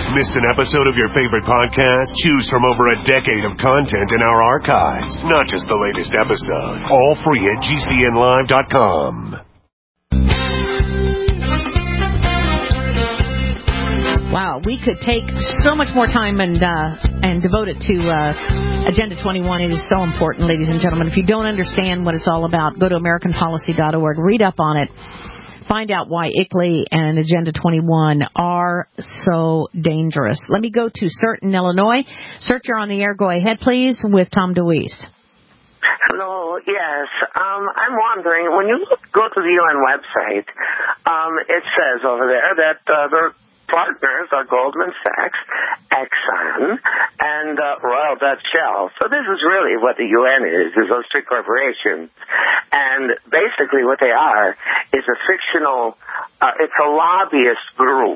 Missed an episode of your favorite podcast? Choose from over a decade of content in our archives. Not just the latest episode. All free at GCNlive.com. Wow, we could take so much more time and devote it to Agenda 21. It is so important, ladies and gentlemen. If you don't understand what it's all about, go to AmericanPolicy.org. Read up on it. Find out why ICLEI and Agenda 21 are so dangerous. Let me go to Surt in Illinois. Surt, you're on the air. Go ahead, please, with Tom DeWeese. Hello, yes. I'm wondering, when you go to the UN website, it says over there that their partners are Goldman Sachs, Exxon, and Royal Dutch Shell. So this is really what the UN is those three corporations. And basically what they are is a fictional, it's a lobbyist group,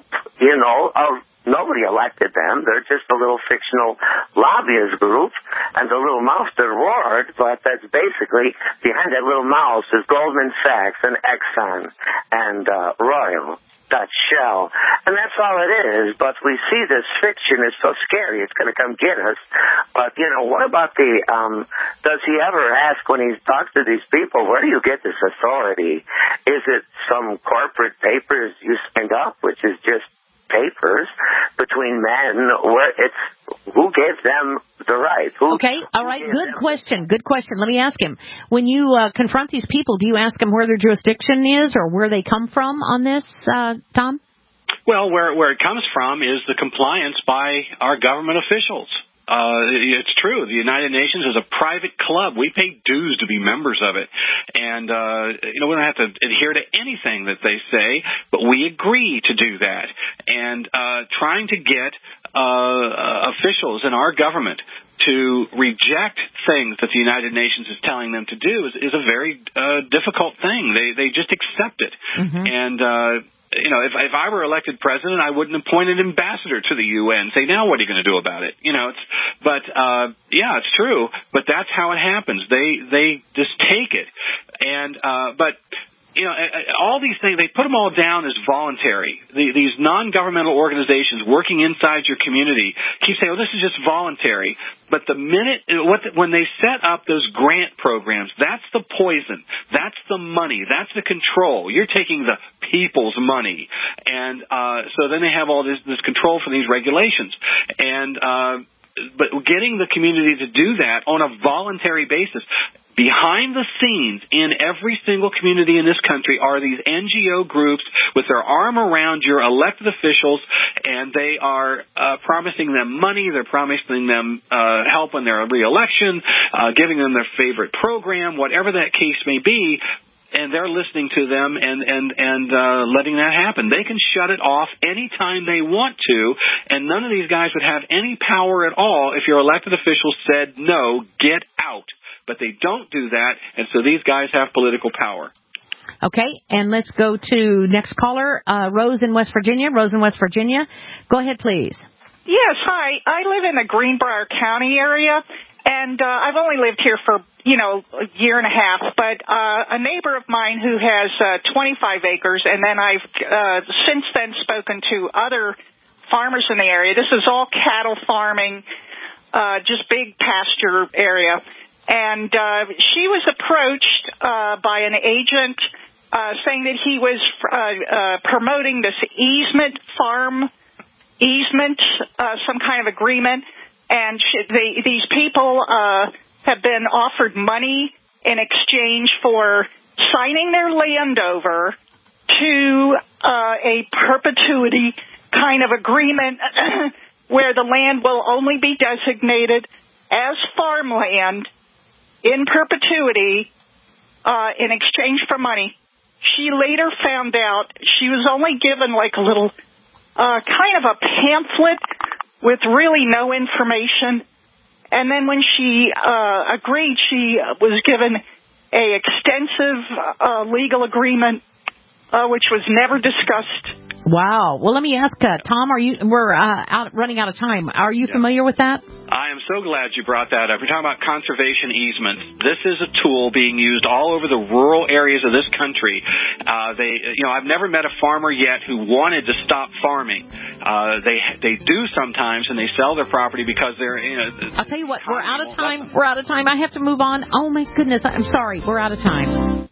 of nobody elected them. They're just a little fictional lobbyist group, and the little mouse that roared, but that's basically, behind that little mouse is Goldman Sachs and Exxon and Royal Dutch Shell. And that's all it is. But we see this fiction is so scary, it's going to come get us. But, what about does he ever ask when he talks to these people, where do you get this authority? Is it some corporate papers you signed up, which is just papers between men, where who gave them the right? Okay, all right, good question. Let me ask him. When you confront these people, do you ask them where their jurisdiction is or where they come from on this, Tom? Well, where it comes from is the compliance by our government officials. It's true. The United Nations is a private club. We pay dues to be members of it. And, we don't have to adhere to anything that they say, but we agree to do that. And trying to get officials in our government to reject things that the United Nations is telling them to do is a very difficult thing. They just accept it. Mm-hmm. And if I were elected president, I wouldn't appoint an ambassador to the UN. Say, now what are you going to do about it? It's true. But that's how it happens. They just take it. And all these things, they put them all down as voluntary. These non-governmental organizations working inside your community keep saying, this is just voluntary. But the minute, when they set up those grant programs, that's the poison. That's the money. That's the control. You're taking the people's money. And so then they have all this control for these regulations. And but getting the community to do that on a voluntary basis, behind the scenes in every single community in this country are these NGO groups with their arm around your elected officials, and they are promising them money. They're promising them help in their reelection, giving them their favorite program, whatever that case may be. And they're listening to them and letting that happen. They can shut it off anytime they want to, and none of these guys would have any power at all if your elected officials said, no, get out. But they don't do that, and so these guys have political power. Okay, and let's go to next caller, Rose in West Virginia. Rose in West Virginia. Go ahead, please. Yes, hi. I live in the Greenbrier County area, and I've only lived here for, a year and a half. But a neighbor of mine who has 25 acres, and then I've since then spoken to other farmers in the area. This is all cattle farming, just big pasture area. And she was approached by an agent saying that he was promoting this farm easement, some kind of agreement. And these people have been offered money in exchange for signing their land over to a perpetuity kind of agreement where the land will only be designated as farmland in perpetuity in exchange for money. She later found out she was only given like a little kind of a pamphlet with really no information. And then when she agreed, she was given a extensive legal agreement which was never discussed Wow. Well, let me ask, Tom, we're running out of time. Are you familiar with that? I am so glad you brought that up. We're talking about conservation easements. This is a tool being used all over the rural areas of this country. I've never met a farmer yet who wanted to stop farming. They do sometimes, and they sell their property because they're. I'll tell you what. We're out of time. We're out of time. I have to move on. Oh my goodness. I'm sorry. We're out of time.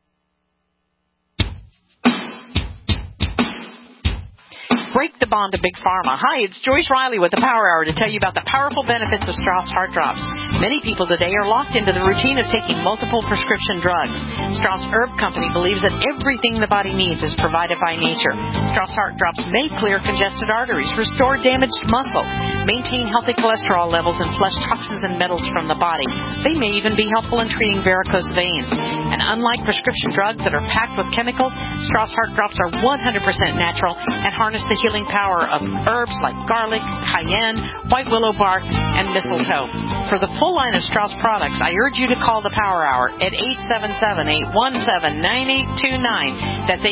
Break the bond to Big Pharma. Hi, it's Joyce Riley with the Power Hour to tell you about the powerful benefits of Strauss Heart Drops. Many people today are locked into the routine of taking multiple prescription drugs. Strauss Herb Company believes that everything the body needs is provided by nature. Strauss Heart Drops may clear congested arteries, restore damaged muscle, maintain healthy cholesterol levels, and flush toxins and metals from the body. They may even be helpful in treating varicose veins. And unlike prescription drugs that are packed with chemicals, Strauss Heart Drops are 100% natural and harness the healing power of herbs like garlic, cayenne, white willow bark, and mistletoe. For the full line of Strauss products, I urge you to call the Power Hour at 877-817-9829. That's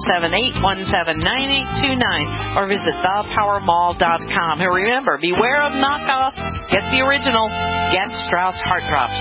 877-817-9829. Or visit thepowermall.com. And remember, beware of knockoffs. Get the original. Get Strauss Heart Drops.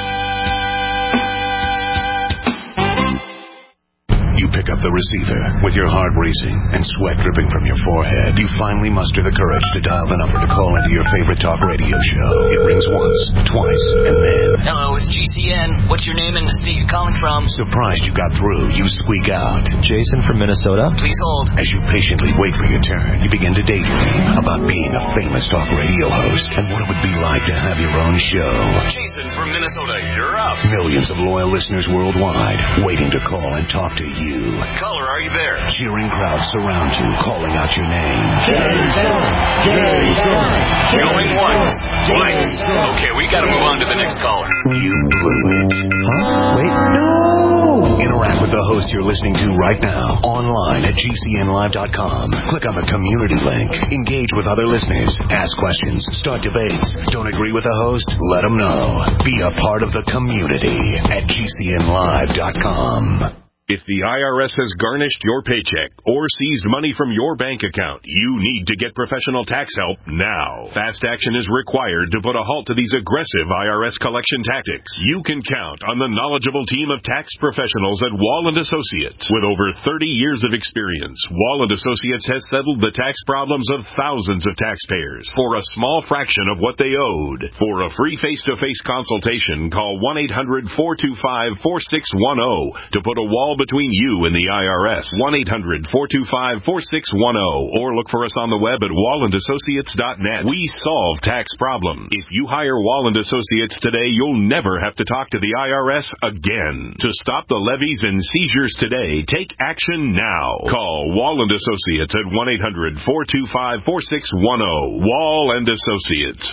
You pick up the receiver with your heart racing and sweat dripping from your forehead. You finally muster the courage to dial the number to call into your favorite talk radio show. It rings once, twice, and then... Hello, it's GCN. What's your name and the state you're calling from? Surprised you got through, you squeak out. Jason from Minnesota. Please hold. As you patiently wait for your turn, you begin to daydream about being a famous talk radio host and what it would be like to have your own show. Jason from Minnesota, you're up. Millions of loyal listeners worldwide waiting to call and talk to you. Caller, are you there? Cheering crowds surround you, calling out your name. Jason! Jason! Going once, twice. Okay, we gotta move on to the next caller. You blew it. Huh? Wait, no! Interact with the host you're listening to right now, online at GCNlive.com. Click on the community link. Engage with other listeners. Ask questions. Start debates. Don't agree with the host? Let them know. Be a part of the community at GCNlive.com. If the IRS has garnished your paycheck or seized money from your bank account, you need to get professional tax help now. Fast action is required to put a halt to these aggressive IRS collection tactics. You can count on the knowledgeable team of tax professionals at Wall & Associates. With over 30 years of experience, Wall & Associates has settled the tax problems of thousands of taxpayers for a small fraction of what they owed. For a free face-to-face consultation, call 1-800-425-4610 to put a wall between you and the IRS. 1-800-425-4610 or look for us on the web at wallandassociates.net. We solve tax problems. If you hire Wall & Associates today, you'll never have to talk to the IRS again. To stop the levies and seizures today, take action now. Call Wall & Associates at 1-800-425-4610. Wall & Associates.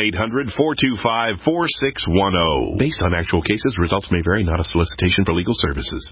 1-800-425-4610. Based on actual cases, results may vary, not a solicitation for legal services.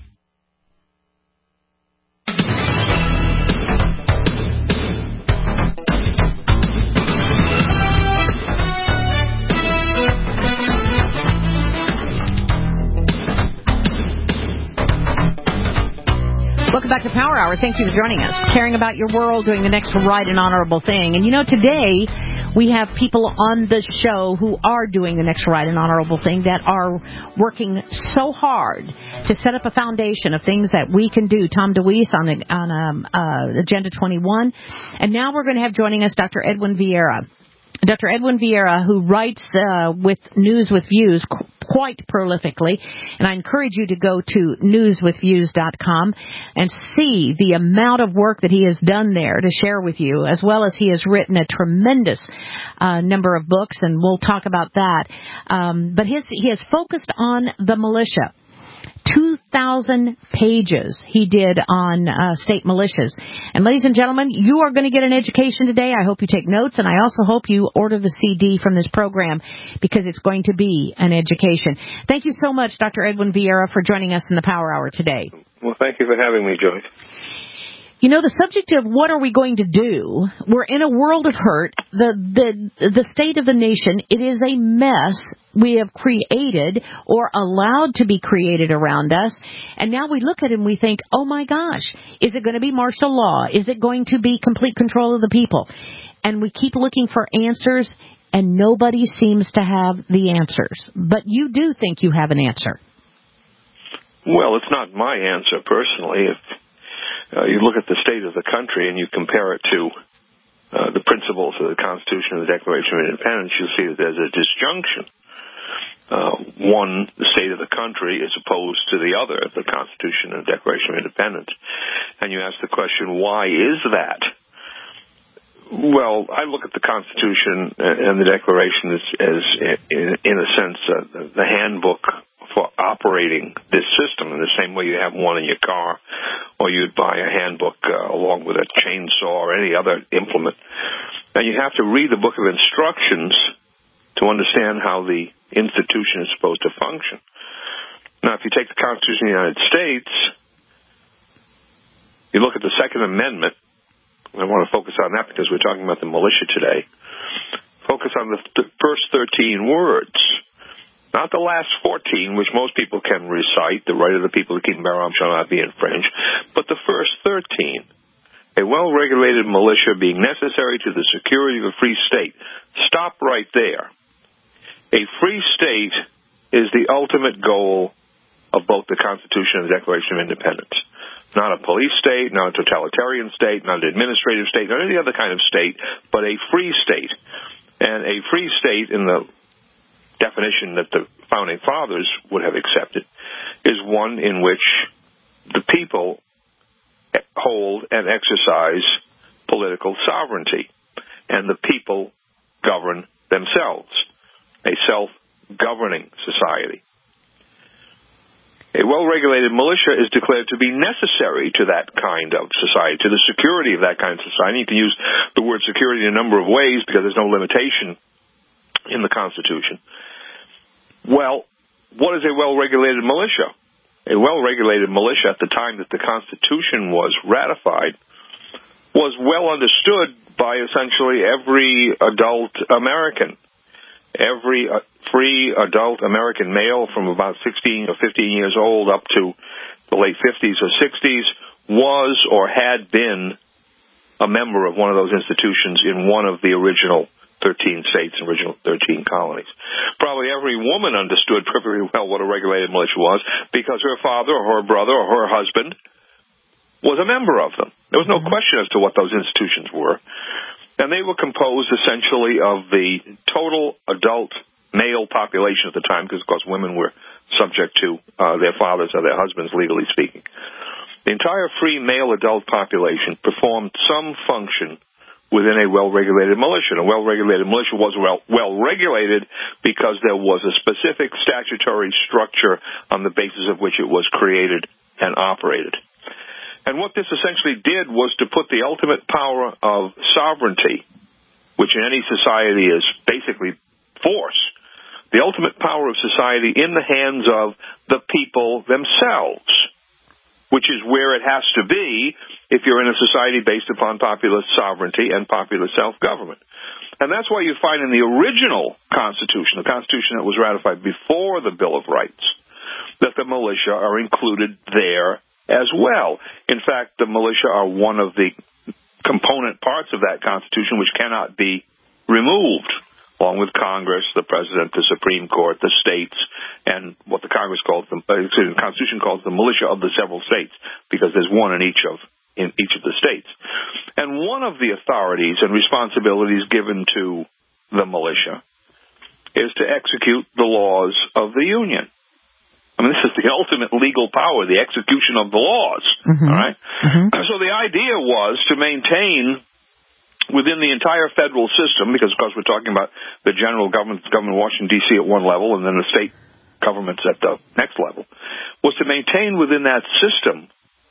Welcome back to Power Hour. Thank you for joining us. Caring about your world, doing the next right and honorable thing. And today we have people on the show who are doing the next right and honorable thing, that are working so hard to set up a foundation of things that we can do. Tom DeWeese on Agenda 21. And now we're going to have joining us Dr. Edwin Vieira. Dr. Edwin Vieira, who writes with News with Views quite prolifically, and I encourage you to go to newswithviews.com and see the amount of work that he has done there to share with you, as well as he has written a tremendous number of books, and we'll talk about that. But he has focused on the militia. 2,000 pages he did on state militias. And ladies and gentlemen, you are going to get an education today. I hope you take notes, and I also hope you order the CD from this program, because it's going to be an education. Thank you so much, Dr. Edwin Vieira, for joining us in the Power Hour today. Well, thank you for having me, Joyce. The subject of what are we going to do, we're in a world of hurt. The state of the nation, it is a mess we have created or allowed to be created around us. And now we look at it and we think, oh my gosh, is it going to be martial law? Is it going to be complete control of the people? And we keep looking for answers, and nobody seems to have the answers. But you do think you have an answer. Well, it's not my answer personally. If you look at the state of the country and you compare it to the principles of the Constitution and the Declaration of Independence, you'll see that there's a disjunction. One, the state of the country is opposed to the other, the Constitution and the Declaration of Independence. And you ask the question, why is that? Well, I look at the Constitution and the Declaration as in a sense, the handbook for operating this system in the same way you have one in your car, or you'd buy a handbook along with a chainsaw or any other implement. And you have to read the book of instructions to understand how the institution is supposed to function. Now, if you take the Constitution of the United States, you look at the Second Amendment. I want to focus on that because we're talking about the militia today. Focus on the first 13 words, not the last 14, which most people can recite. The right of the people to keep and bear arms shall not be infringed, but the first 13. A well-regulated militia being necessary to the security of a free state. Stop right there. A free state is the ultimate goal of both the Constitution and the Declaration of Independence. Not a police state, not a totalitarian state, not an administrative state, not any other kind of state, but a free state. And a free state, in the definition that the Founding Fathers would have accepted, is one in which the people hold and exercise political sovereignty, and the people govern themselves, a self-governing society. A well-regulated militia is declared to be necessary to that kind of society, to the security of that kind of society. You can use the word security in a number of ways because there's no limitation in the Constitution. Well, what is a well-regulated militia? A well-regulated militia at the time that the Constitution was ratified was well understood by essentially every adult American. Every free adult American male from about 16 or 15 years old up to the late 50s or 60s was or had been a member of one of those institutions in one of the original 13 states, original 13 colonies. Probably every woman understood perfectly well what a regulated militia was because her father or her brother or her husband was a member of them. There was no question as to what those institutions were. And they were composed essentially of the total adult male population at the time, because, of course, women were subject to their fathers or their husbands, legally speaking. The entire free male adult population performed some function within a well-regulated militia. And a well-regulated militia was well-regulated because there was a specific statutory structure on the basis of which it was created and operated. And what this essentially did was to put the ultimate power of sovereignty, which in any society is basically force, the ultimate power of society in the hands of the people themselves, which is where it has to be if you're in a society based upon popular sovereignty and popular self-government. And that's why you find in the original Constitution, the Constitution that was ratified before the Bill of Rights, that the militia are included there as well. In fact, the militia are one of the component parts of that Constitution which cannot be removed, along with Congress, the President, the Supreme Court, the states, and what the Constitution calls the militia of the several states, because there's one in each of the states. And one of the authorities and responsibilities given to the militia is to execute the laws of the Union. I mean, this is the ultimate legal power, the execution of the laws, all right? So the idea was to maintain within the entire federal system, because, of course, we're talking about the general government of Washington, D.C. at one level and then the state governments at the next level, was to maintain within that system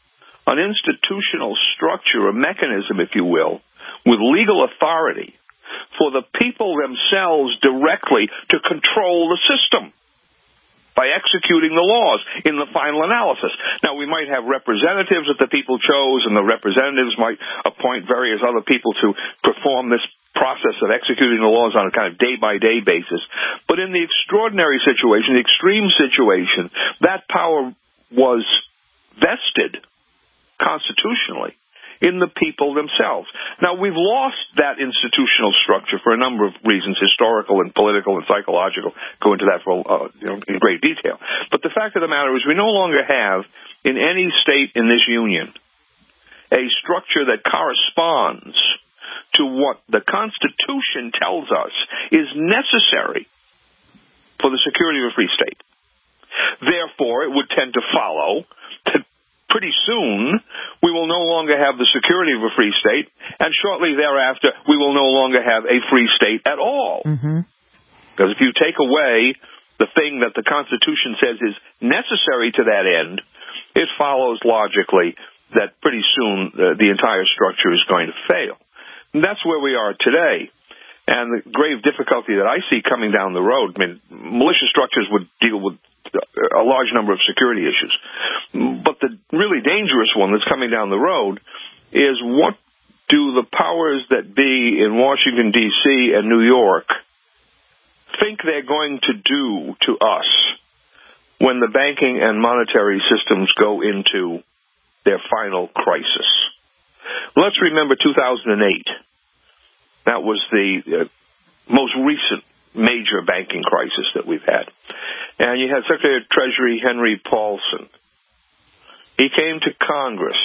an institutional structure, a mechanism, if you will, with legal authority for the people themselves directly to control the system. by executing the laws in the final analysis. Now, we might have representatives that the people chose, and the representatives might appoint various other people to perform this process of executing the laws on a kind of day-by-day basis. But in the extraordinary situation, the extreme situation, that power was vested constitutionally in the people themselves. Now, we've lost that institutional structure for a number of reasons, historical and political and psychological. Go into that for in great detail. But the fact of the matter is we no longer have, in any state in this union, a structure that corresponds to what the Constitution tells us is necessary for the security of a free state. Therefore, it would tend to follow that pretty soon we will no longer have the security of a free state, and shortly thereafter we will no longer have a free state at all. Mm-hmm. Because if you take away the thing that the Constitution says is necessary to that end, it follows logically that pretty soon the entire structure is going to fail. And that's where we are today. And the grave difficulty that I see coming down the road, I mean, militia structures would deal with a large number of security issues. But the really dangerous one that's coming down the road is, what do the powers that be in Washington, D.C. and New York think they're going to do to us when the banking and monetary systems go into their final crisis? Let's remember 2008. That was the most recent major banking crisis that we've had. And you had Secretary of Treasury Henry Paulson. He came to Congress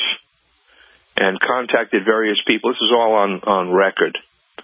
and contacted various people. This is all on record.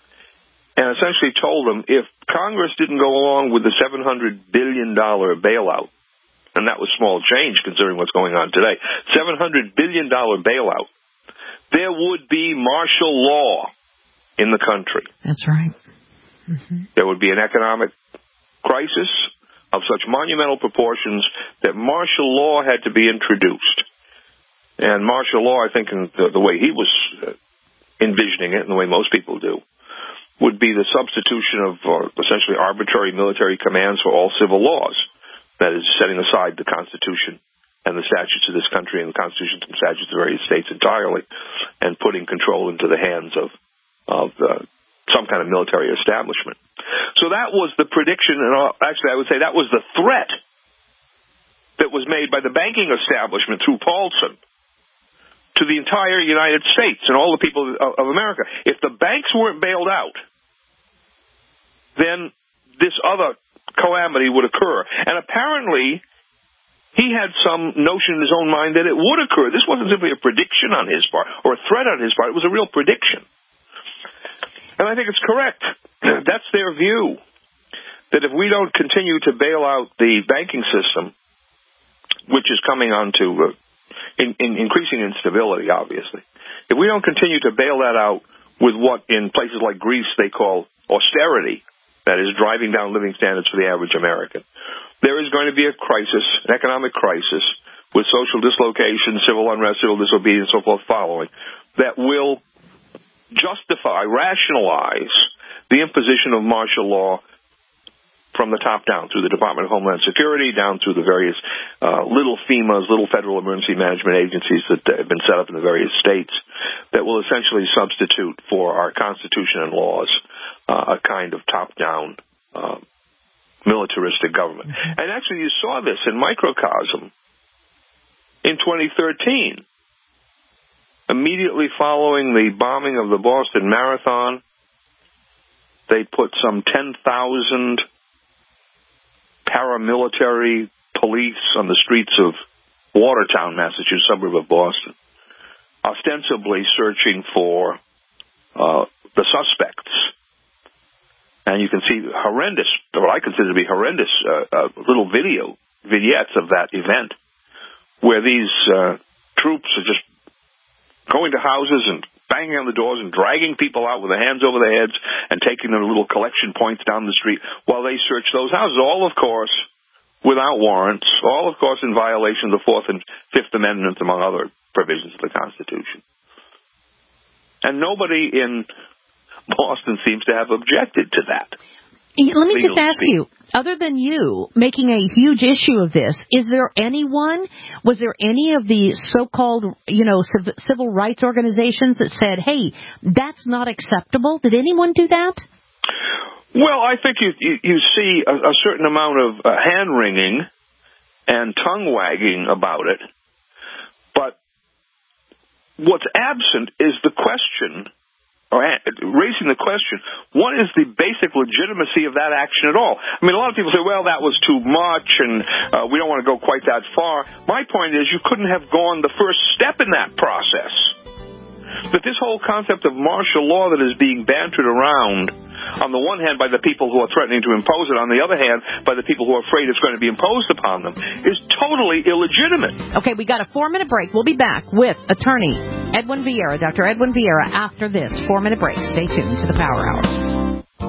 And essentially told them if Congress didn't go along with the $700 billion bailout, and that was small change considering what's going on today, $700 billion bailout, there would be martial law in the country. That's right. Mm-hmm. There would be an economic crisis of such monumental proportions that martial law had to be introduced. And martial law, I think, in the way he was envisioning it, and the way most people do, would be the substitution of essentially arbitrary military commands for all civil laws. That is, setting aside the Constitution and the statutes of this country and the Constitutions and statutes of various states entirely, and putting control into the hands of some kind of military establishment. So that was the prediction, and actually I would say that was the threat that was made by the banking establishment through Paulson to the entire United States and all the people of America. If the banks weren't bailed out, then this other calamity would occur. And apparently he had some notion in his own mind that it would occur. This wasn't simply a prediction on his part or a threat on his part. It was a real prediction. And I think it's correct. That's their view, that if we don't continue to bail out the banking system, which is coming on to increasing instability, obviously, if we don't continue to bail that out with what in places like Greece they call austerity, that is driving down living standards for the average American, there is going to be a crisis, an economic crisis, with social dislocation, civil unrest, civil disobedience, so forth following, that will justify, rationalize the imposition of martial law from the top down, through the Department of Homeland Security, down through the various little FEMAs, little Federal Emergency Management Agencies that have been set up in the various states, that will essentially substitute for our Constitution and laws a kind of top-down militaristic government. And actually you saw this in microcosm in 2013. Immediately following the bombing of the Boston Marathon, they put some 10,000 paramilitary police on the streets of Watertown, Massachusetts, suburb of Boston, ostensibly searching for the suspects. And you can see horrendous, what I consider to be horrendous, little vignettes of that event, where these troops are just going to houses and banging on the doors and dragging people out with their hands over their heads and taking them to little collection points down the street while they search those houses, all, of course, without warrants, all, of course, in violation of the Fourth and Fifth Amendments, among other provisions of the Constitution. And nobody in Boston seems to have objected to that. Let me just legally ask you, other than you making a huge issue of this, was there any of the so-called, civil rights organizations that said, hey, that's not acceptable? Did anyone do that? Well, I think you see a certain amount of hand-wringing and tongue-wagging about it. But what's absent is the question, or raising the question, what is the basic legitimacy of that action at all? I mean, a lot of people say, well, that was too much, and we don't want to go quite that far. My point is, you couldn't have gone the first step in that process. But this whole concept of martial law that is being bantered around, on the one hand by the people who are threatening to impose it, on the other hand by the people who are afraid it's going to be imposed upon them, is totally illegitimate. Okay, we got a 4-minute break. We'll be back with attorney Edwin Vieira, Dr. Edwin Vieira, after this 4-minute break. Stay tuned to the Power Hour.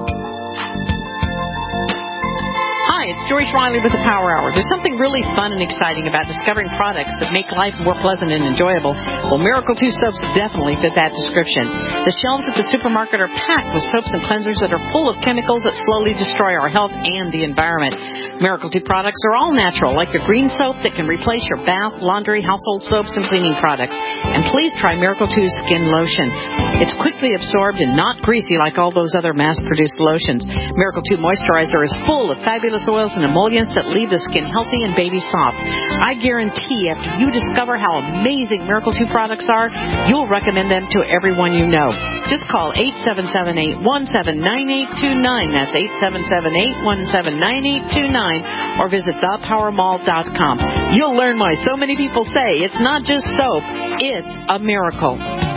Hi, it's Joyce Riley with the Power Hour. There's something really fun and exciting about discovering products that make life more pleasant and enjoyable. Well, Miracle 2 soaps definitely fit that description. The shelves at the supermarket are packed with soaps and cleansers that are full of chemicals that slowly destroy our health and the environment. Miracle 2 products are all natural, like the green soap that can replace your bath, laundry, household soaps, and cleaning products. And please try Miracle 2 Skin Lotion. It's quickly absorbed and not greasy like all those other mass-produced lotions. Miracle 2 Moisturizer is full of fabulous oils and emollients that leave the skin healthy and baby soft. I guarantee after you discover how amazing Miracle 2 products are, you'll recommend them to everyone you know. Just call 877-817-9829. That's 877-817-9829. Or visit thepowermall.com. You'll learn why so many people say it's not just soap, it's a miracle.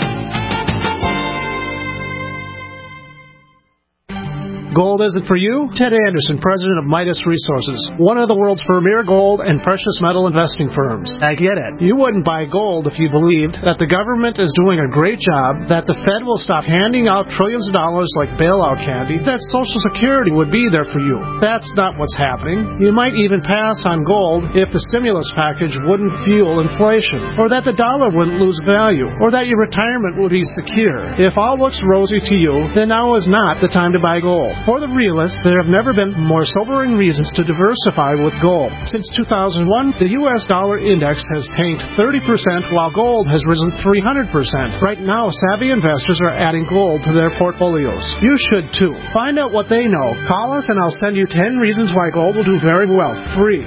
Gold isn't for you? Ted Anderson, president of Midas Resources, one of the world's premier gold and precious metal investing firms. I get it. You wouldn't buy gold if you believed that the government is doing a great job, that the Fed will stop handing out trillions of dollars like bailout candy, that Social Security would be there for you. That's not what's happening. You might even pass on gold if the stimulus package wouldn't fuel inflation, or that the dollar wouldn't lose value, or that your retirement would be secure. If all looks rosy to you, then now is not the time to buy gold. For the realists, there have never been more sobering reasons to diversify with gold. Since 2001, the U.S. dollar index has tanked 30%, while gold has risen 300%. Right now, savvy investors are adding gold to their portfolios. You should too. Find out what they know. Call us and I'll send you 10 reasons why gold will do very well. Free.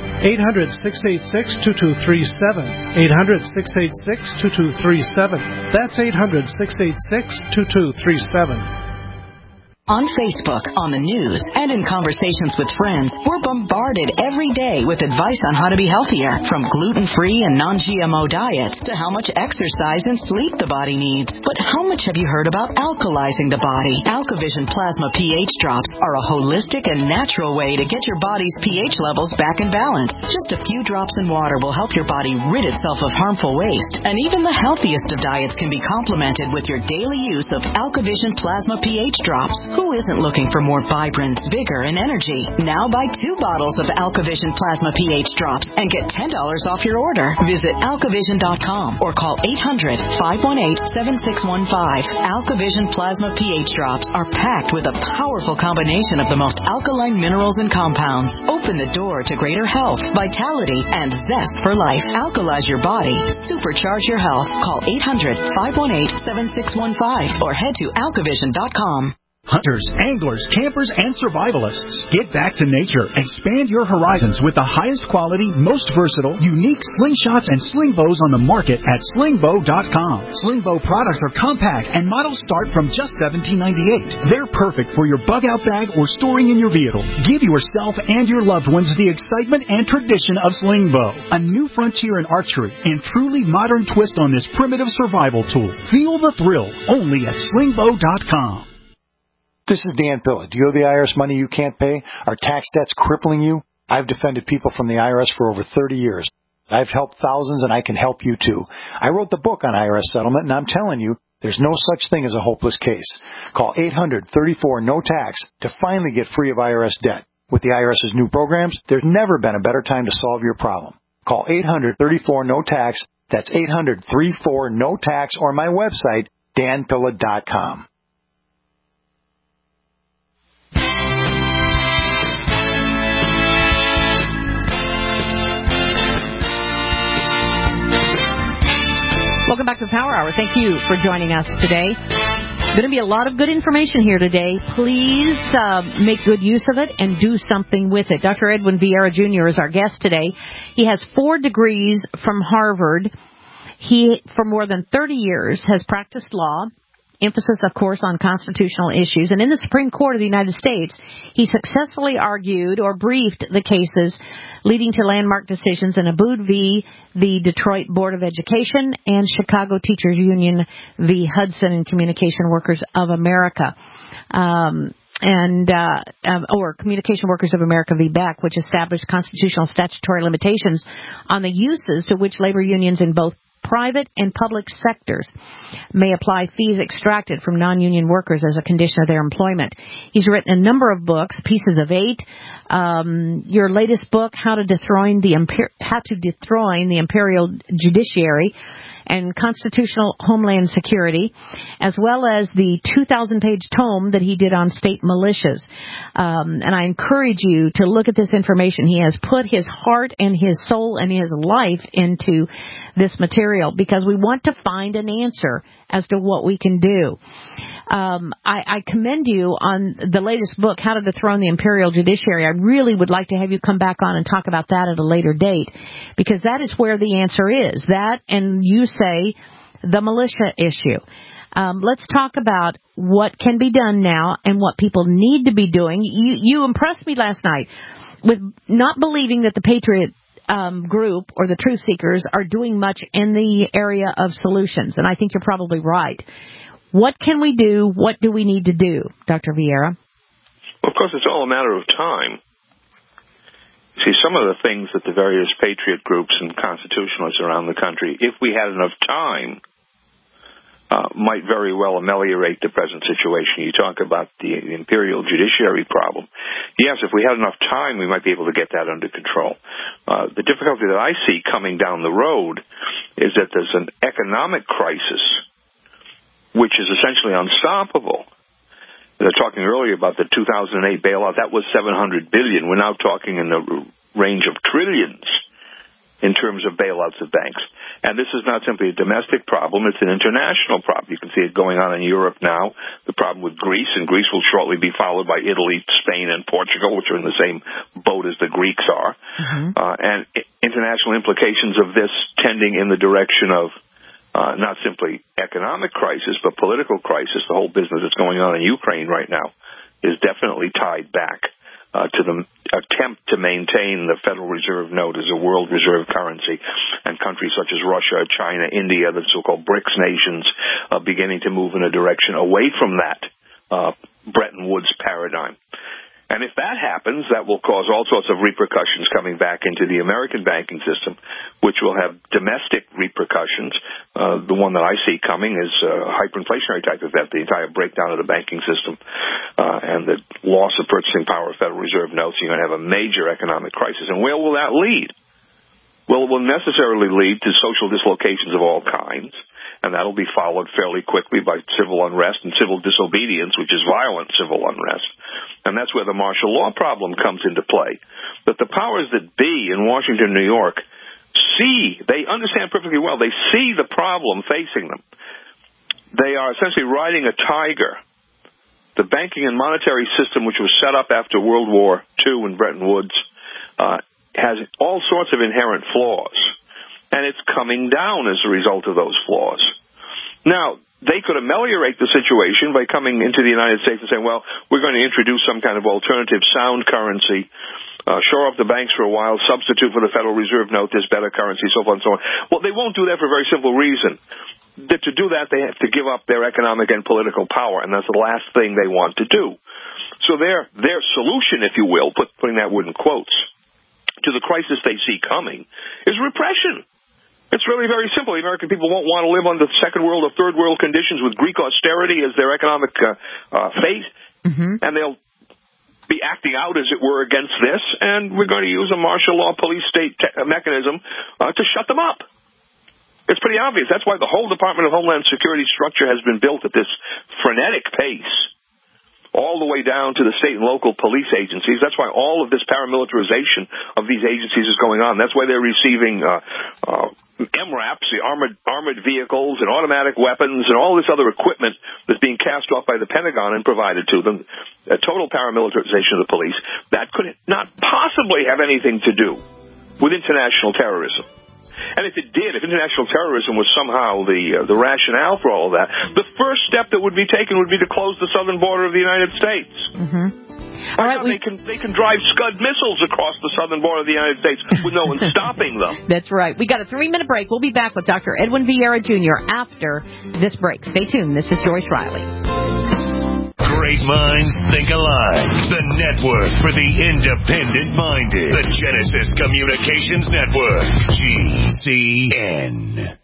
800-686-2237. 800-686-2237. That's 800-686-2237. On Facebook, on the news, and in conversations with friends, we're bombarded every day with advice on how to be healthier, from gluten-free and non-GMO diets to how much exercise and sleep the body needs. But how much have you heard about alkalizing the body? AlkaVision Plasma pH drops are a holistic and natural way to get your body's pH levels back in balance. Just a few drops in water will help your body rid itself of harmful waste. And even the healthiest of diets can be complemented with your daily use of AlkaVision Plasma pH drops. Who isn't looking for more vibrance, vigor, and energy? Now buy 2 bottles of AlkaVision Plasma pH drops and get $10 off your order. Visit alkavision.com or call 800-518-7615. AlkaVision Plasma pH drops are packed with a powerful combination of the most alkaline minerals and compounds. Open the door to greater health, vitality, and zest for life. Alkalize your body. Supercharge your health. Call 800-518-7615 or head to alkavision.com. Hunters, anglers, campers, and survivalists. Get back to nature. Expand your horizons with the highest quality, most versatile, unique slingshots and sling bows on the market at slingbow.com. Slingbow products are compact and models start from just $17.98. They're perfect for your bug-out bag or storing in your vehicle. Give yourself and your loved ones the excitement and tradition of Slingbow, a new frontier in archery and truly modern twist on this primitive survival tool. Feel the thrill only at slingbow.com. This is Dan Pilla. Do you owe the IRS money you can't pay? Are tax debts crippling you? I've defended people from the IRS for over 30 years. I've helped thousands, and I can help you too. I wrote the book on IRS settlement, and I'm telling you, there's no such thing as a hopeless case. Call 800-34-NO-TAX to finally get free of IRS debt. With the IRS's new programs, there's never been a better time to solve your problem. Call 800-34-NO-TAX. That's 800-34-NO-TAX, or my website, danpilla.com. Hour. Thank you for joining us today. Going to be a lot of good information here today. Please make good use of it and do something with it. Dr. Edwin Vieira Jr. is our guest today. He has 4 degrees from Harvard. He, for more than 30 years, has practiced law, emphasis, of course, on constitutional issues. And in the Supreme Court of the United States, he successfully argued or briefed the cases leading to landmark decisions in Abood v. the Detroit Board of Education and Chicago Teachers Union v. Hudson and Communication Workers of America. Or Communication Workers of America v. Beck, which established constitutional statutory limitations on the uses to which labor unions in both private and public sectors may apply fees extracted from non-union workers as a condition of their employment. He's written a number of books, Pieces of Eight. Your latest book, How to Dethrone the Imperial Judiciary and Constitutional Homeland Security, as well as the 2,000-page tome that he did on state militias. And I encourage you to look at this information. He has put his heart and his soul and his life into this material because we want to find an answer as to what we can do. I commend you on the latest book, How to Dethrone the Imperial Judiciary. I really would like to have you come back on and talk about that at a later date, because that is where the answer is. That, and you say, the militia issue. Let's talk about what can be done now and what people need to be doing. You impressed me last night with not believing that the Patriot group or the Truth Seekers are doing much in the area of solutions, and I think you're probably right. What can we do? What do we need to do, Dr. Vieira? Well, of course, it's all a matter of time. You see, some of the things that the various patriot groups and constitutionalists around the country, if we had enough time, might very well ameliorate the present situation. You talk about the imperial judiciary problem. Yes, if we had enough time, we might be able to get that under control. The difficulty that I see coming down the road is that there's an economic crisis which is essentially unstoppable. They're talking earlier about the 2008 bailout. That was $700 billion. We're now talking in the range of trillions in terms of bailouts of banks. And this is not simply a domestic problem, it's an international problem. You can see it going on in Europe now, the problem with Greece, and Greece will shortly be followed by Italy, Spain, and Portugal, which are in the same boat as the Greeks are. And international implications of this tending in the direction of not simply economic crisis, but political crisis. The whole business that's going on in Ukraine right now is definitely tied back to the attempt to maintain the Federal Reserve note as a world reserve currency, and countries such as Russia, China, India, the so-called BRICS nations, beginning to move in a direction away from that Bretton Woods paradigm. And if that happens, that will cause all sorts of repercussions coming back into the American banking system, which will have domestic repercussions. The one that I see coming is hyperinflationary type of event, the entire breakdown of the banking system, and the loss of purchasing power of Federal Reserve notes. You're going to have a major economic crisis. And where will that lead? Well, it will necessarily lead to social dislocations of all kinds, and that'll be followed fairly quickly by civil unrest and civil disobedience, which is violent civil unrest. And that's where the martial law problem comes into play. That the powers that be in Washington, New York, they understand perfectly well, they see the problem facing them. They are essentially riding a tiger. The banking and monetary system, which was set up after World War II in Bretton Woods, has all sorts of inherent flaws. And it's coming down as a result of those flaws. Now, they could ameliorate the situation by coming into the United States and saying, well, we're going to introduce some kind of alternative sound currency, shore up the banks for a while, substitute for the Federal Reserve note, this better currency, so forth and so on. Well, they won't do that for a very simple reason. That to do that, they have to give up their economic and political power, and that's the last thing they want to do. So their solution, if you will, putting that word in quotes, to the crisis they see coming is repression. It's really very simple. The American people won't want to live under second world or third world conditions with Greek austerity as their economic fate, and they'll be acting out, as it were, against this, and we're going to use a martial law police state mechanism to shut them up. It's pretty obvious. That's why the whole Department of Homeland Security structure has been built at this frenetic pace, all the way down to the state and local police agencies. That's why all of this paramilitarization of these agencies is going on. That's why they're receiving MRAPs, the armored vehicles and automatic weapons and all this other equipment that's being cast off by the Pentagon and provided to them, a total paramilitarization of the police, that could not possibly have anything to do with international terrorism. And if it did, if international terrorism was somehow the rationale for all of that, the first step that would be taken would be to close the southern border of the United States. Mm-hmm. All right, they can drive Scud missiles across the southern border of the United States with no one stopping them. That's right. We got a 3-minute break. We'll be back with Dr. Edwin Vieira Jr. after this break. Stay tuned. This is Joyce Riley. Great minds think alike. The network for the independent-minded. The Genesis Communications Network. GCN.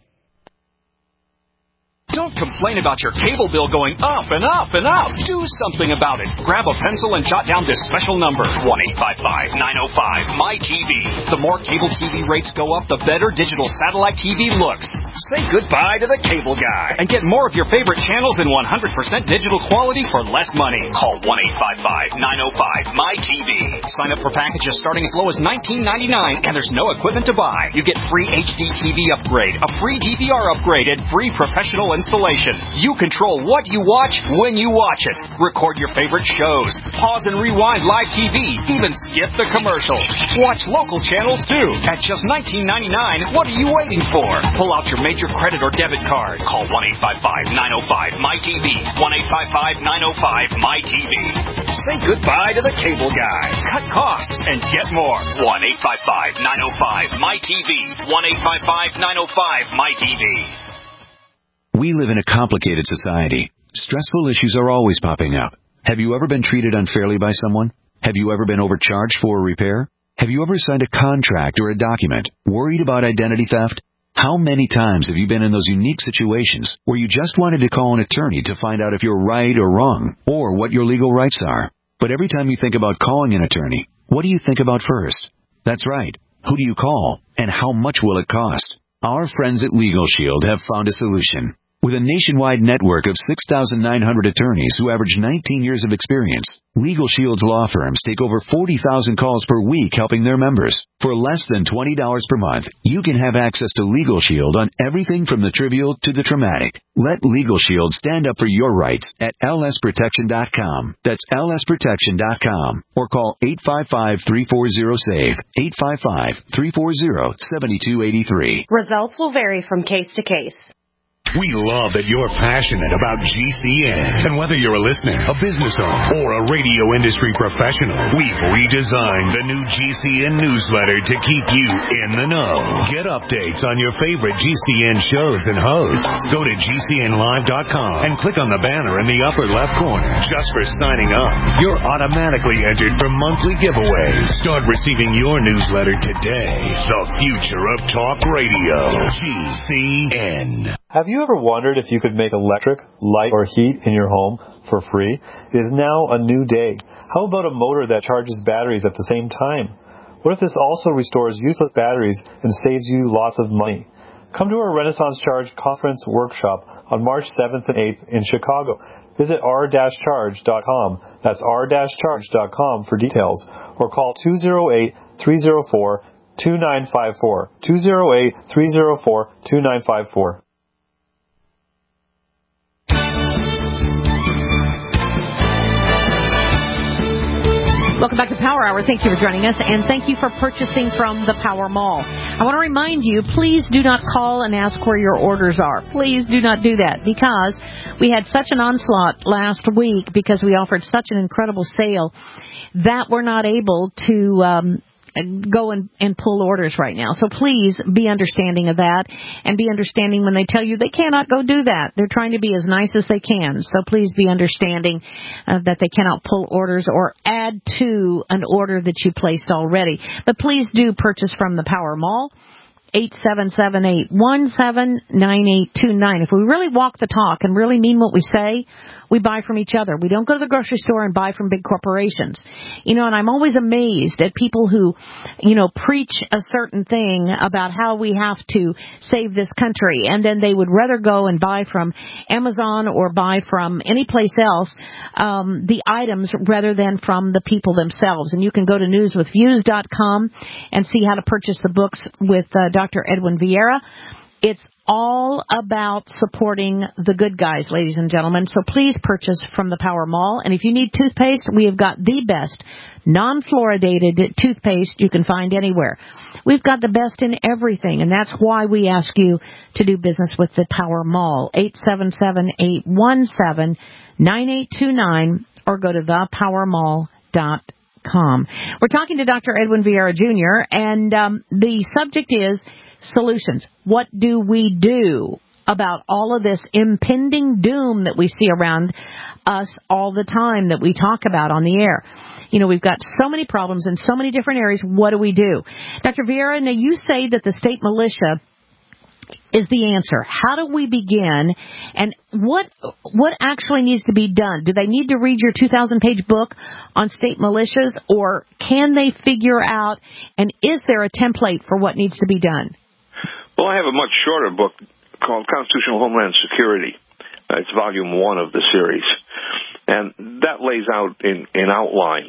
Don't complain about your cable bill going up and up and up. Do something about it. Grab a pencil and jot down this special number, 1-855-905-MY-TV. The more cable TV rates go up, the better digital satellite TV looks. Say goodbye to the cable guy and get more of your favorite channels in 100% digital quality for less money. Call 1-855-905-MY-TV. Sign up for packages starting as low as $19.99, and there's no equipment to buy. You get free HD TV upgrade, a free DVR upgrade, and free professional installation. You control what you watch when you watch it. Record your favorite shows. Pause and rewind live TV. Even skip the commercials. Watch local channels too. At just $19.99, what are you waiting for? Pull out your major credit or debit card. Call 1-855-905-MY-TV. 1-855-905-MY-TV. Say goodbye to the cable guy. Cut costs and get more. 1-855-905-MY-TV. 1-855-905-MY-TV. We live in a complicated society. Stressful issues are always popping up. Have you ever been treated unfairly by someone? Have you ever been overcharged for a repair? Have you ever signed a contract or a document? Worried about identity theft? How many times have you been in those unique situations where you just wanted to call an attorney to find out if you're right or wrong, or what your legal rights are? But every time you think about calling an attorney, what do you think about first? That's right. Who do you call, and how much will it cost? Our friends at Legal Shield have found a solution. With a nationwide network of 6,900 attorneys who average 19 years of experience, Legal Shield's law firms take over 40,000 calls per week helping their members. For less than $20 per month, you can have access to Legal Shield on everything from the trivial to the traumatic. Let Legal Shield stand up for your rights at lsprotection.com. That's lsprotection.com. Or call 855-340-SAVE, 855-340-7283. Results will vary from case to case. We love that you're passionate about GCN. And whether you're a listener, a business owner, or a radio industry professional, we've redesigned the new GCN newsletter to keep you in the know. Get updates on your favorite GCN shows and hosts. Go to GCNlive.com and click on the banner in the upper left corner. Just for signing up, you're automatically entered for monthly giveaways. Start receiving your newsletter today. The future of talk radio. GCN. Have you ever wondered if you could make electric, light, or heat in your home for free? It is now a new day. How about a motor that charges batteries at the same time? What if this also restores useless batteries and saves you lots of money? Come to our Renaissance Charge Conference Workshop on March 7th and 8th in Chicago. Visit r-charge.com. That's r-charge.com for details. Or call 208-304-2954. 208-304-2954. Welcome back to Power Hour. Thank you for joining us, and thank you for purchasing from the Power Mall. I want to remind you, please do not call and ask where your orders are. Please do not do that, because we had such an onslaught last week because we offered such an incredible sale that we're not able to go and pull orders right now. So please be understanding of that, and be understanding when they tell you they cannot go do that. They're trying to be as nice as they can. So please be understanding that they cannot pull orders or add to an order that you placed already. But please do purchase from the Power Mall. 877-817-9829. If we really walk the talk and really mean what we say, We buy from each other. We don't go to the grocery store and buy from big corporations. And I'm always amazed at people who, preach a certain thing about how we have to save this country, and then they would rather go and buy from Amazon or buy from any place else the items rather than from the people themselves. And you can go to newswithviews.com and see how to purchase the books with Dr. Edwin Vieira. It's all about supporting the good guys, ladies and gentlemen. So please purchase from the Power Mall. And if you need toothpaste, we have got the best non-fluoridated toothpaste you can find anywhere. We've got the best in everything, and that's why we ask you to do business with the Power Mall. 877-817-9829 or go to thepowermall.com. We're talking to Dr. Edwin Vieira Jr., and the subject is solutions. What do we do about all of this impending doom that we see around us all the time that we talk about on the air? We've got so many problems in so many different areas. What do we do? Dr. Vieira, now you say that the state militia is the answer. How do we begin, and what actually needs to be done? Do they need to read your 2,000-page book on state militias, or can they figure out, and is there a template for what needs to be done? Well, I have a much shorter book called Constitutional Homeland Security. It's volume 1 of the series. And that lays out in outline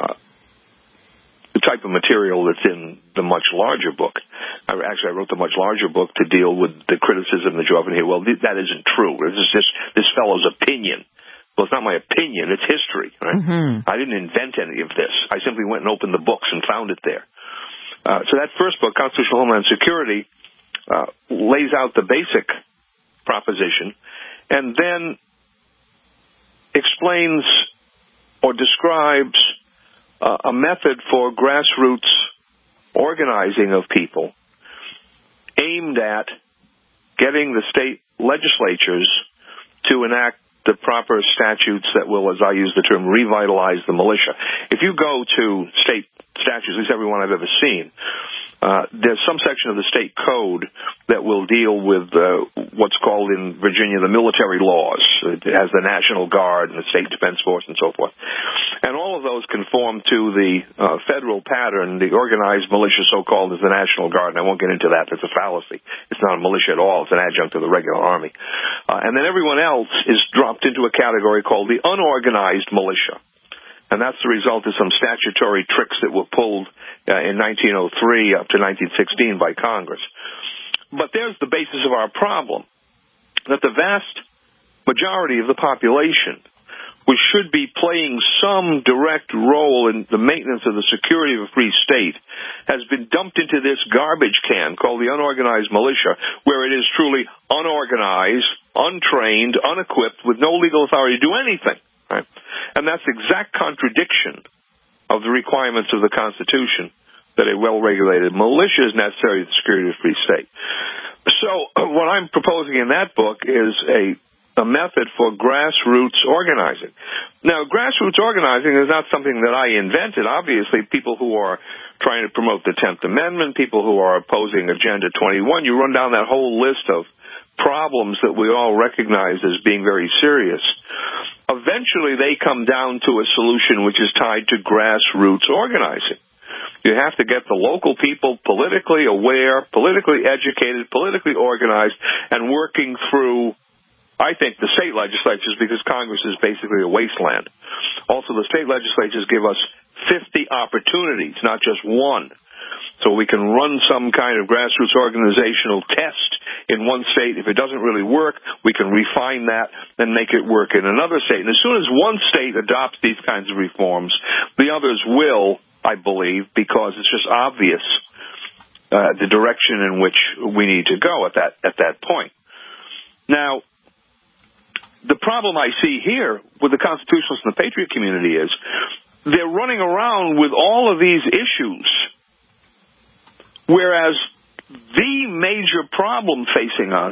the type of material that's in the much larger book. I wrote the much larger book to deal with the criticism that you often hear, well, that isn't true. This is just this fellow's opinion. Well, it's not my opinion. It's history. Right? Mm-hmm. I didn't invent any of this. I simply went and opened the books and found it there. So that first book, Constitutional Homeland Security, lays out the basic proposition and then explains or describes a method for grassroots organizing of people aimed at getting the state legislatures to enact the proper statutes that will, as I use the term, revitalize the militia. If you go to state statutes, at least every one I've ever seen, there's some section of the state code that will deal with what's called in Virginia the military laws. It has the National Guard and the State Defense Force and so forth. And all of those conform to the federal pattern. The organized militia, so-called, is the National Guard, and I won't get into that. That's a fallacy. It's not a militia at all. It's an adjunct of the regular army. And then everyone else is dropped into a category called the unorganized militia. And that's the result of some statutory tricks that were pulled in 1903 up to 1916 by Congress. But there's the basis of our problem, that the vast majority of the population, which should be playing some direct role in the maintenance of the security of a free state, has been dumped into this garbage can called the unorganized militia, where it is truly unorganized, untrained, unequipped, with no legal authority to do anything. Right? And that's exact contradiction of the requirements of the Constitution, that a well-regulated militia is necessary to the security of a free state. So what I'm proposing in that book is a method for grassroots organizing. Now, grassroots organizing is not something that I invented. Obviously, people who are trying to promote the 10th Amendment, people who are opposing Agenda 21, you run down that whole list of problems that we all recognize as being very serious. Eventually, they come down to a solution which is tied to grassroots organizing. You have to get the local people politically aware, politically educated, politically organized, and working through, I think, the state legislatures, because Congress is basically a wasteland. Also, the state legislatures give us 50 opportunities, not just one. So we can run some kind of grassroots organizational test in one state. If it doesn't really work, we can refine that and make it work in another state. And as soon as one state adopts these kinds of reforms, the others will, I believe, because it's just obvious the direction in which we need to go at that point. Now, the problem I see here with the constitutionalists and the patriot community is they're running around with all of these issues, whereas the major problem facing us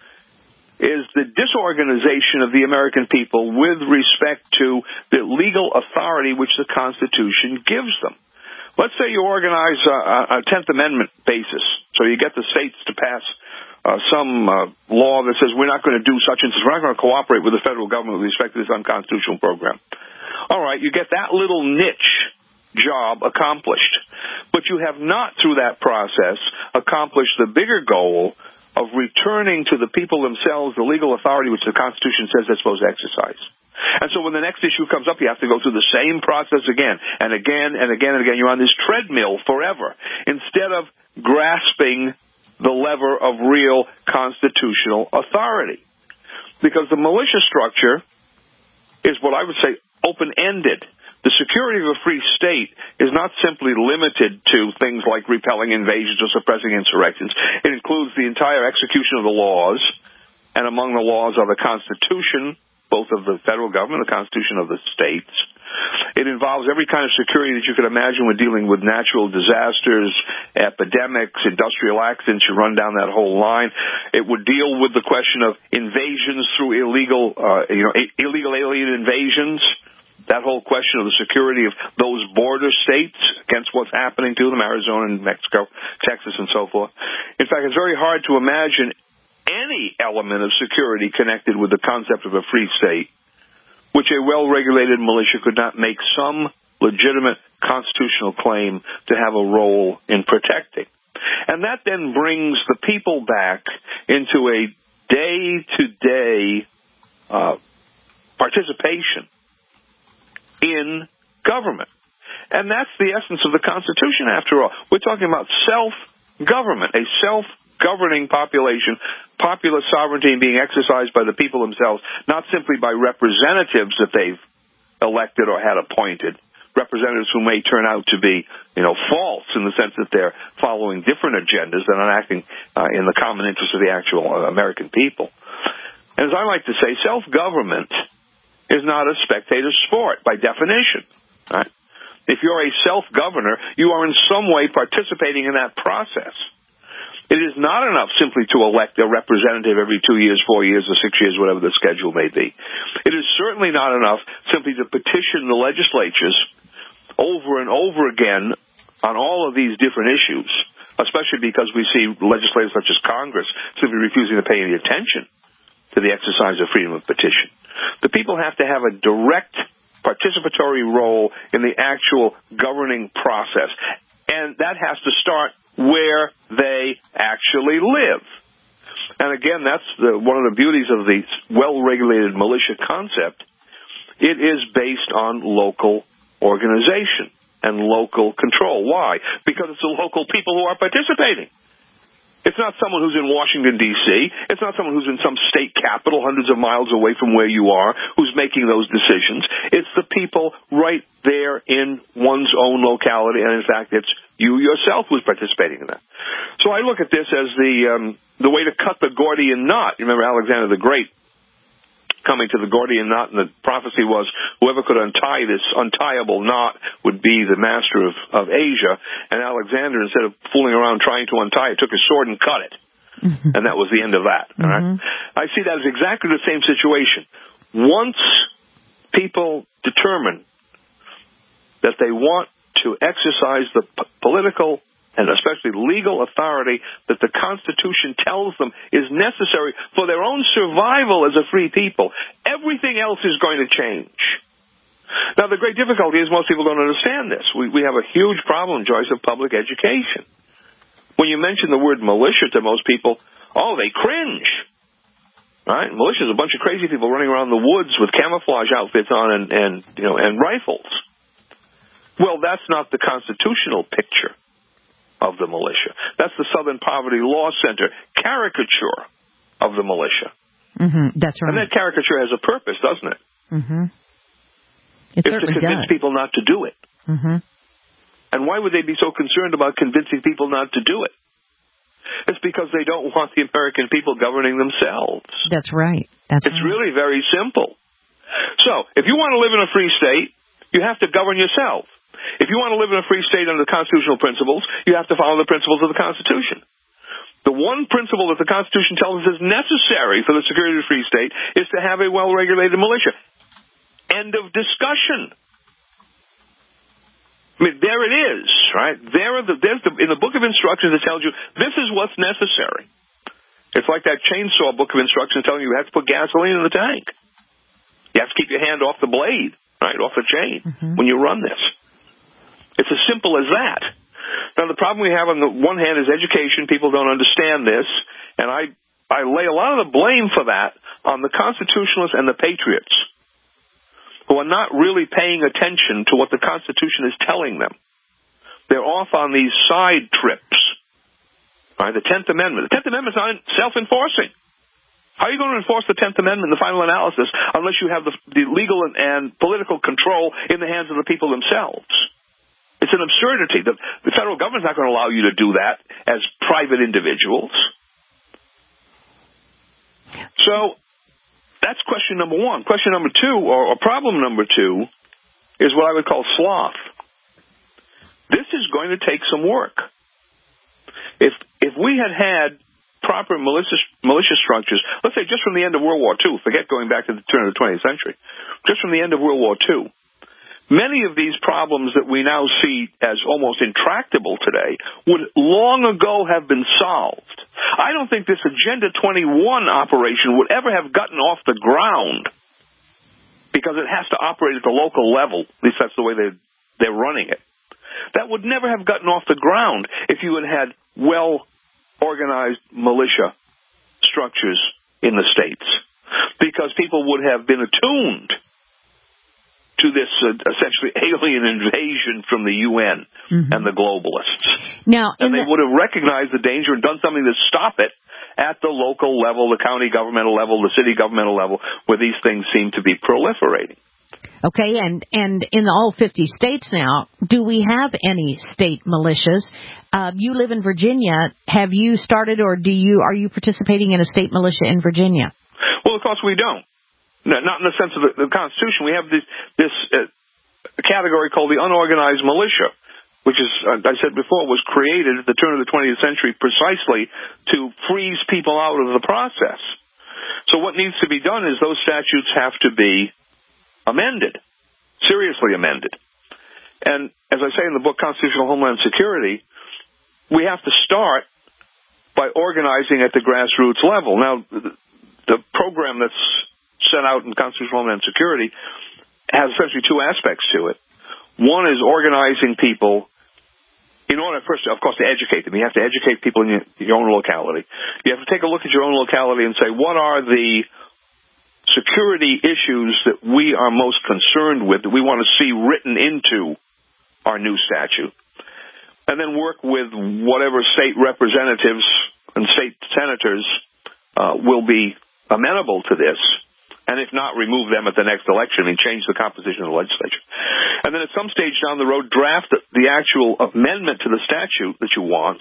is the disorganization of the American people with respect to the legal authority which the Constitution gives them. Let's say you organize a 10th Amendment basis, So you get the states to pass some law that says we're not going to do such and such. We're not going to cooperate with the federal government with respect to this unconstitutional program. All right, you get that little niche job accomplished. But you have not, through that process, accomplished the bigger goal of returning to the people themselves the legal authority which the Constitution says they're supposed to exercise. And so when the next issue comes up, you have to go through the same process again and again and again and again. You're on this treadmill forever instead of grasping the lever of real constitutional authority. Because the militia structure is what I would say open-ended. The security of a free state is not simply limited to things like repelling invasions or suppressing insurrections. It includes the entire execution of the laws, and among the laws are the Constitution, both of the federal government, the Constitution of the states. It involves every kind of security that you could imagine when dealing with natural disasters, epidemics, industrial accidents. You run down that whole line. It would deal with the question of invasions through illegal alien invasions. That whole question of the security of those border states against what's happening to them, Arizona and Mexico, Texas, and so forth. In fact, it's very hard to imagine any element of security connected with the concept of a free state which a well-regulated militia could not make some legitimate constitutional claim to have a role in protecting. And that then brings the people back into a day-to-day participation in government. And that's the essence of the Constitution, after all. We're talking about self-government, a self-governing population, popular sovereignty being exercised by the people themselves, not simply by representatives that they've elected or had appointed, representatives who may turn out to be, false in the sense that they're following different agendas than are acting in the common interest of the actual American people. And as I like to say, self-government is not a spectator sport by definition. Right? If you're a self-governor, you are in some way participating in that process. It is not enough simply to elect a representative every 2 years, 4 years, or 6 years, whatever the schedule may be. It is certainly not enough simply to petition the legislatures over and over again on all of these different issues, especially because we see legislators such as Congress simply refusing to pay any attention to the exercise of freedom of petition. The people have to have a direct participatory role in the actual governing process, and that has to start where they actually live. And again, that's one of the beauties of the well-regulated militia concept. It is based on local organization and local control. Why? Because it's the local people who are participating. It's not someone who's in Washington, D.C. It's not someone who's in some state capital hundreds of miles away from where you are who's making those decisions. It's the people right there in one's own locality, and in fact, it's you yourself who's participating in that. So I look at this as the way to cut the Gordian knot. You remember Alexander the Great coming to the Gordian knot, and the prophecy was whoever could untie this untiable knot would be the master of Asia. And Alexander, instead of fooling around trying to untie it, took his sword and cut it. Mm-hmm. And that was the end of that. Mm-hmm. All right? I see that as exactly the same situation. Once people determine that they want to exercise the political and especially legal authority that the Constitution tells them is necessary for their own survival as a free people, everything else is going to change. Now, the great difficulty is most people don't understand this. We have a huge problem, Joyce, of public education. When you mention the word militia to most people, they cringe. Right? Militia is a bunch of crazy people running around the woods with camouflage outfits on and rifles. Well, that's not the constitutional picture of the militia. That's the Southern Poverty Law Center caricature of the militia. Mm-hmm. That's right. And that caricature has a purpose, doesn't it? Mm-hmm. It's to convince people not to do it. Mm-hmm. And why would they be so concerned about convincing people not to do it? It's because they don't want the American people governing themselves. That's right. It's really very simple. So, if you want to live in a free state, you have to govern yourself. If you want to live in a free state under the constitutional principles, you have to follow the principles of the Constitution. The one principle that the Constitution tells us is necessary for the security of the free state is to have a well-regulated militia. End of discussion. I mean, there it is. right? In the book of instructions, it tells you this is what's necessary. It's like that chainsaw book of instructions telling you have to put gasoline in the tank. You have to keep your hand off the blade, right, off the chain when you run this. It's as simple as that. Now, the problem we have on the one hand is education. People don't understand this, and I lay a lot of the blame for that on the constitutionalists and the patriots, who are not really paying attention to what the Constitution is telling them. They're off on these side trips. Right, the 10th Amendment. The 10th Amendment is not self-enforcing. How are you going to enforce the 10th Amendment in the final analysis unless you have the legal and political control in the hands of the people themselves? It's an absurdity. The federal government's not going to allow you to do that as private individuals. So that's question number one. Question number two, or problem number two, is what I would call sloth. This is going to take some work. If we had proper militia structures, let's say just from the end of World War II, forget going back to the turn of the 20th century, just from the end of World War II, many of these problems that we now see as almost intractable today would long ago have been solved. I don't think this Agenda 21 operation would ever have gotten off the ground because it has to operate at the local level. At least that's the way they're running it. That would never have gotten off the ground if you had well-organized militia structures in the states, because people would have been attuned to this essentially alien invasion from the UN and the globalists. Now, and they would have recognized the danger and done something to stop it at the local level, the county governmental level, the city governmental level, where these things seem to be proliferating. Okay, and in all 50 states now, do we have any state militias? You live in Virginia. Have you started, or are you participating in a state militia in Virginia? Well, of course we don't. No, not in the sense of the Constitution. We have this category called the unorganized militia, which is, I said before, was created at the turn of the 20th century precisely to freeze people out of the process. So what needs to be done is those statutes have to be amended, seriously amended. And as I say in the book Constitutional Homeland Security, we have to start by organizing at the grassroots level. Now, the program that's set out in Constitutional Homeland Security has essentially two aspects to it. One is organizing people in order, first, of course, to educate them. You have to educate people in your own locality. You have to take a look at your own locality and say, what are the security issues that we are most concerned with, that we want to see written into our new statute, and then work with whatever state representatives and state senators will be amenable to this, and if not, remove them at the next election and change the composition of the legislature. And then at some stage down the road, draft the actual amendment to the statute that you want,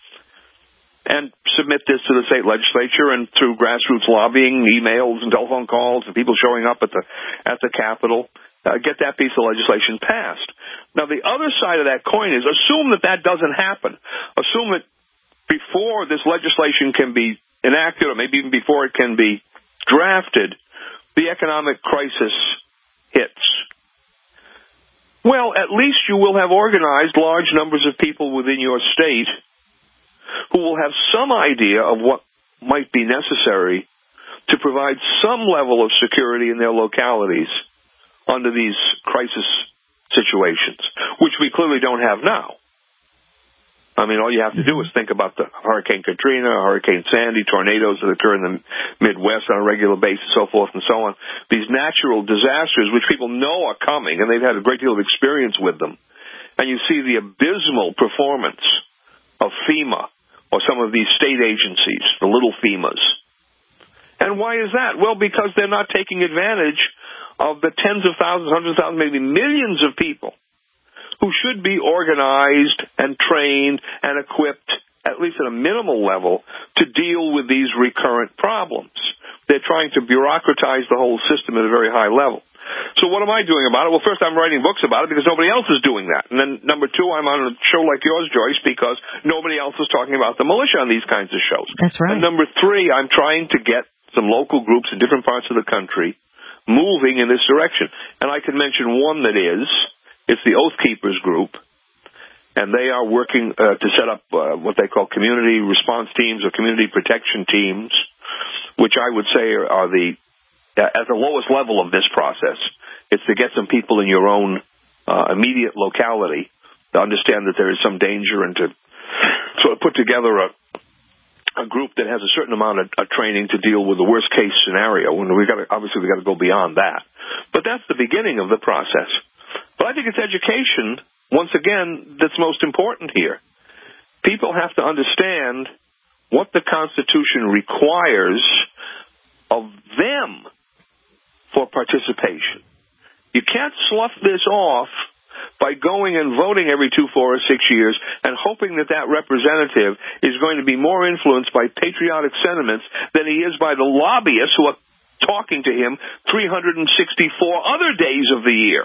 and submit this to the state legislature, and through grassroots lobbying, emails and telephone calls and people showing up at the Capitol, get that piece of legislation passed. Now, the other side of that coin is assume that doesn't happen. Assume that before this legislation can be enacted, or maybe even before it can be drafted, the economic crisis hits. Well, at least you will have organized large numbers of people within your state who will have some idea of what might be necessary to provide some level of security in their localities under these crisis situations, which we clearly don't have now. I mean, all you have to do is think about the Hurricane Katrina, Hurricane Sandy, tornadoes that occur in the Midwest on a regular basis, so forth and so on. These natural disasters, which people know are coming, and they've had a great deal of experience with them. And you see the abysmal performance of FEMA or some of these state agencies, the little FEMAs. And why is that? Well, because they're not taking advantage of the tens of thousands, hundreds of thousands, maybe millions of people who should be organized and trained and equipped, at least at a minimal level, to deal with these recurrent problems. They're trying to bureaucratize the whole system at a very high level. So what am I doing about it? Well, first, I'm writing books about it because nobody else is doing that. And then, number two, I'm on a show like yours, Joyce, because nobody else is talking about the militia on these kinds of shows. That's right. And number three, I'm trying to get some local groups in different parts of the country moving in this direction. And I can mention one that is. It's the Oath Keepers group. and they are working to set up what they call community response teams or community protection teams, which I would say are at the lowest level of this process. It's to get some people in your own immediate locality to understand that there is some danger and to sort of put together a group that has a certain amount of training to deal with the worst case scenario. And we got to go beyond that. But that's the beginning of the process. But I think it's education, once again, that's most important here. People have to understand what the Constitution requires of them for participation. You can't slough this off by going and voting every 2, 4, or 6 years and hoping that representative is going to be more influenced by patriotic sentiments than he is by the lobbyists who are talking to him 364 other days of the year.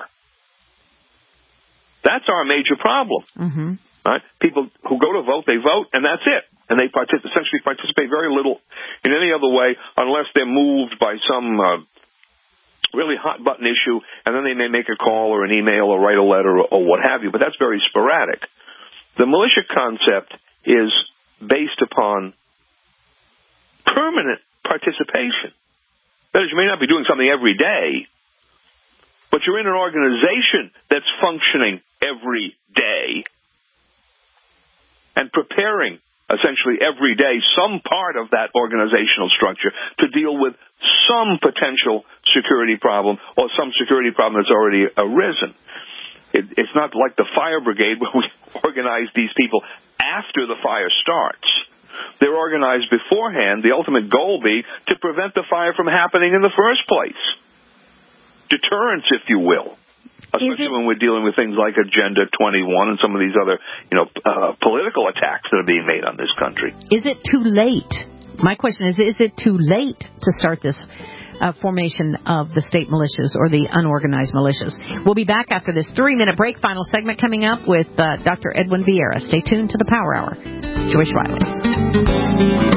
That's our major problem. Mm-hmm. Right? People who go to vote, they vote, and that's it. And they essentially participate very little in any other way unless they're moved by some really hot-button issue, and then they may make a call or an email or write a letter or what have you, but that's very sporadic. The militia concept is based upon permanent participation. That is, you may not be doing something every day, but you're in an organization that's functioning every day and preparing essentially every day some part of that organizational structure to deal with some potential security problem or some security problem that's already arisen. It's not like the fire brigade where we organize these people after the fire starts. They're organized beforehand, the ultimate goal being to prevent the fire from happening in the first place. Deterrence, if you will. Especially when we're dealing with things like Agenda 21 and some of these other, political attacks that are being made on this country. Is it too late? My question is it too late to start this formation of the state militias or the unorganized militias? We'll be back after this 3-minute break. Final segment coming up with Dr. Edwin Vieira. Stay tuned to the Power Hour. Joyce Riley.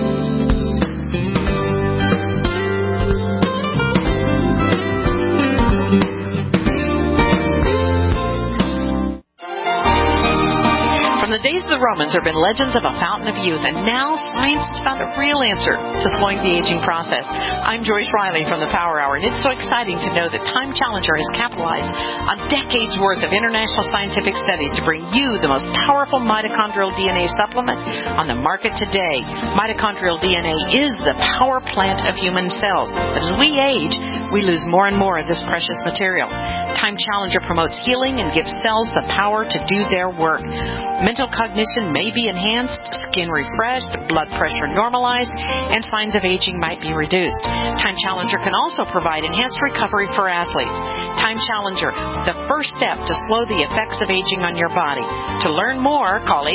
From the days of the Romans, there have been legends of a fountain of youth, and now science has found a real answer to slowing the aging process. I'm Joyce Riley from the Power Hour, and it's so exciting to know that Time Challenger has capitalized on decades' worth of international scientific studies to bring you the most powerful mitochondrial DNA supplement on the market today. Mitochondrial DNA is the power plant of human cells, but as we age, we lose more and more of this precious material. Time Challenger promotes healing and gives cells the power to do their work. Mental cognition may be enhanced, skin refreshed, blood pressure normalized, and signs of aging might be reduced. Time Challenger can also provide enhanced recovery for athletes. Time Challenger, the first step to slow the effects of aging on your body. To learn more, call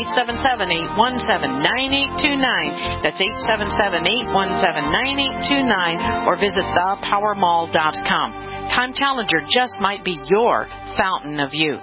877-817-9829. That's 877-817-9829, or visit thepowermall.com. Time Challenger just might be your fountain of youth.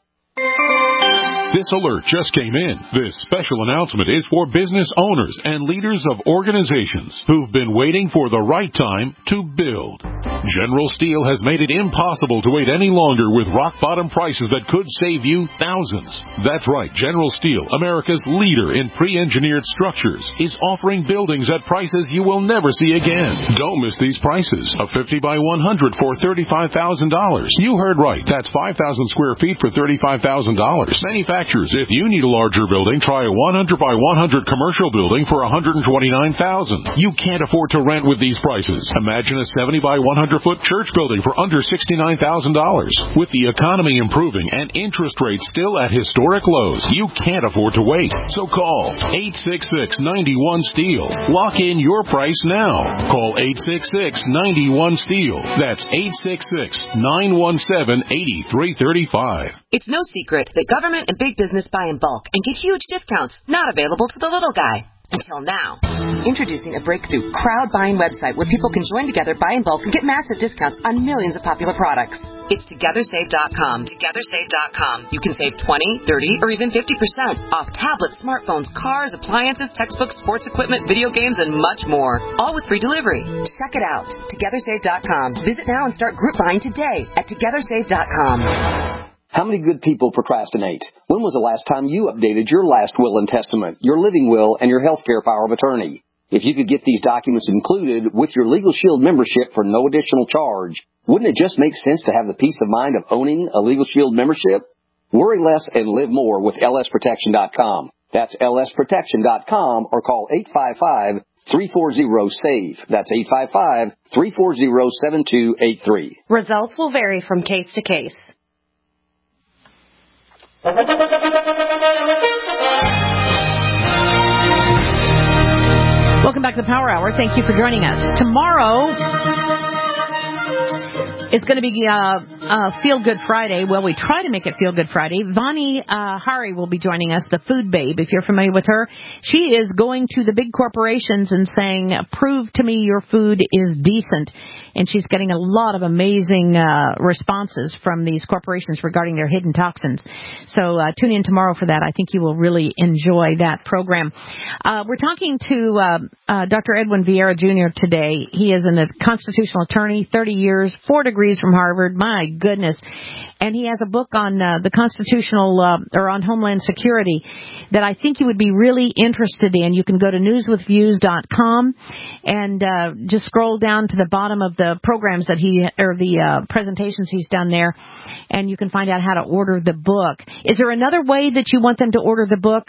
This alert just came in. This special announcement is for business owners and leaders of organizations who've been waiting for the right time to build. General Steel has made it impossible to wait any longer with rock-bottom prices that could save you thousands. That's right. General Steel, America's leader in pre-engineered structures, is offering buildings at prices you will never see again. Don't miss these prices. A 50 by 100 for $35,000. You heard right. That's 5,000 square feet for $35,000. Manufacturers, if you need a larger building, try a 100 by 100 commercial building for $129,000. You can't afford to rent with these prices. Imagine a 70 by 100-foot church building for under $69,000. With the economy improving and interest rates still at historic lows, you can't afford to wait. So call 866-91-STEEL. Lock in your price now. Call 866-91-STEEL. That's 866-917-8335. It's no secret that government and big business buy in bulk and get huge discounts not available to the little guy. Until now. Introducing a breakthrough crowd buying website where people can join together, buy in bulk, and get massive discounts on millions of popular products. It's TogetherSave.com. TogetherSave.com. You can save 20, 30, or even 50% off tablets, smartphones, cars, appliances, textbooks, sports equipment, video games, and much more. All with free delivery. Check it out. TogetherSave.com. Visit now and start group buying today at TogetherSave.com. How many good people procrastinate? When was the last time you updated your last will and testament, your living will, and your health care power of attorney? If you could get these documents included with your Legal Shield membership for no additional charge, wouldn't it just make sense to have the peace of mind of owning a Legal Shield membership? Worry less and live more with lsprotection.com. That's lsprotection.com or call 855-340-SAVE. That's 855-340-7283. Results will vary from case to case. Welcome back to the Power Hour. Thank you for joining us. Tomorrow is going to be Feel Good Friday. Well, we try to make it Feel Good Friday. Vani Hari will be joining us, the food babe, if you're familiar with her. She is going to the big corporations and saying, prove to me your food is decent. And she's getting a lot of amazing responses from these corporations regarding their hidden toxins. So tune in tomorrow for that. I think you will really enjoy that program. We're talking to Dr. Edwin Vieira Jr. today. He is a constitutional attorney, 30 years, 4 degrees from Harvard. My goodness. And he has a book on the constitutional or on Homeland Security that I think you would be really interested in. You can go to newswithviews.com and just scroll down to the bottom of the programs that the presentations he's done there, and you can find out how to order the book. Is there another way that you want them to order the book,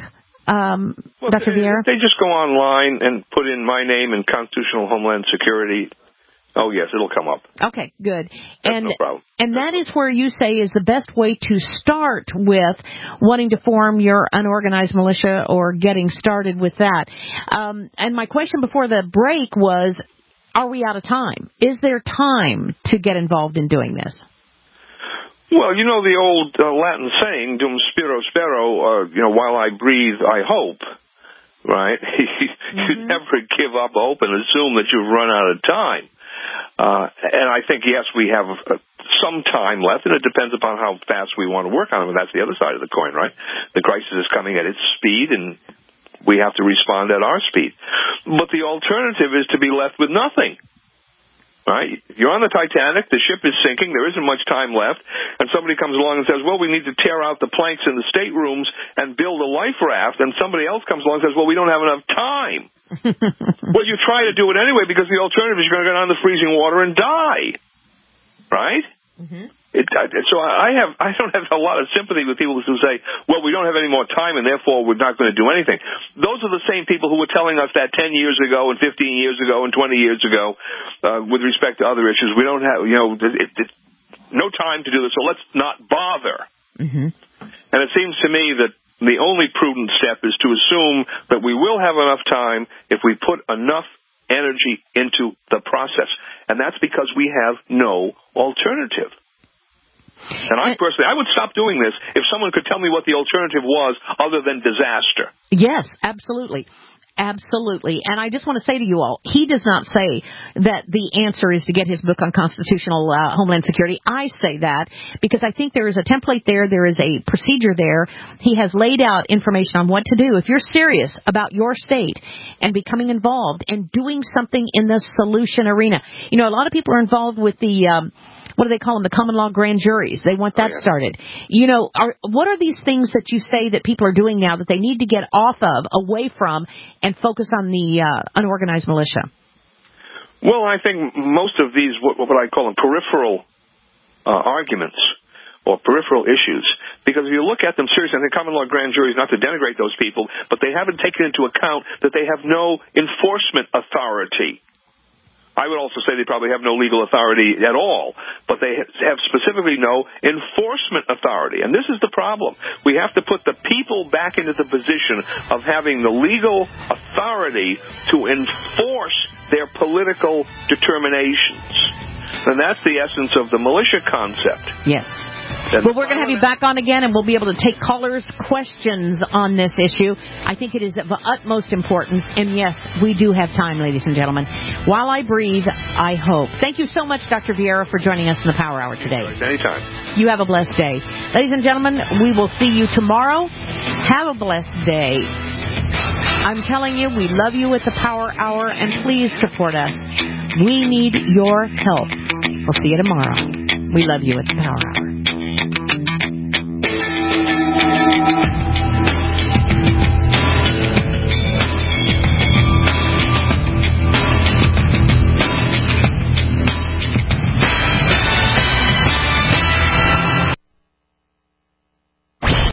Dr. Vieira? They just go online and put in my name and Constitutional Homeland Security. Oh, yes, it'll come up. Okay, good. That's no problem. And that is where you say is the best way to start with wanting to form your unorganized militia or getting started with that. And my question before the break was, are we out of time? Is there time to get involved in doing this? Well, you know the old Latin saying, dum spiro spero, while I breathe, I hope, right? You never give up hope and assume that you've run out of time. And I think, yes, we have some time left, and it depends upon how fast we want to work on it. And that's the other side of the coin, right? The crisis is coming at its speed, and we have to respond at our speed. But the alternative is to be left with nothing, right? You're on the Titanic, the ship is sinking, there isn't much time left, and somebody comes along and says, well, we need to tear out the planks in the staterooms and build a life raft, and somebody else comes along and says, well, we don't have enough time. Well, you try to do it anyway because the alternative is you're going to go down in the freezing water and die, right? So I don't have a lot of sympathy with people who say, well, we don't have any more time and therefore we're not going to do anything. Those are the same people who were telling us that 10 years ago and 15 years ago and 20 years ago with respect to other issues. We don't have, no time to do this, so let's not bother. And it seems to me that the only prudent step is to assume that we will have enough time if we put enough energy into the process. And that's because we have no alternative. And I personally, I would stop doing this if someone could tell me what the alternative was other than disaster. Yes, absolutely. Absolutely. And I just want to say to you all, he does not say that the answer is to get his book on constitutional Homeland Security. I say that because I think there is a template there. There is a procedure there. He has laid out information on what to do. If you're serious about your state and becoming involved and doing something in the solution arena. You know, a lot of people are involved with the what do they call them? The common law grand juries. They want that started. You know, what are these things that you say that people are doing now that they need to get off of, away from, and focus on the unorganized militia? Well, I think most of these, what I call them, peripheral arguments or peripheral issues, because if you look at them seriously, I think common law grand juries, not to denigrate those people, but they haven't taken into account that they have no enforcement authority. I would also say they probably have no legal authority at all, but they have specifically no enforcement authority. And this is the problem. We have to put the people back into the position of having the legal authority to enforce their political determinations. And that's the essence of the militia concept. Yes. Well, we're going to have you back on again, and we'll be able to take callers' questions on this issue. I think it is of utmost importance. And, yes, we do have time, ladies and gentlemen. While I breathe, I hope. Thank you so much, Dr. Vieira, for joining us in the Power Hour today. Anytime. You have a blessed day. Ladies and gentlemen, we will see you tomorrow. Have a blessed day. I'm telling you, we love you at the Power Hour, and please support us. We need your help. We'll see you tomorrow. We love you at the Power Hour.